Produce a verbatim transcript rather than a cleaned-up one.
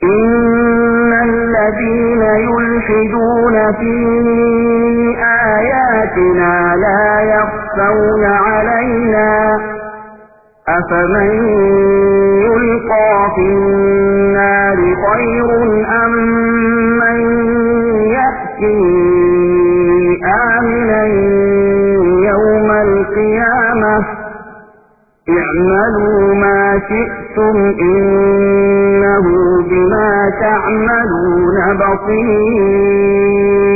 إن الذين يلحدون في آياتنا لا يخفون علينا أفمن يلقى في النار خير أم من يأتي آمنا يوم القيامة اعملوا ما شئتم إنه بما تعملون بصير.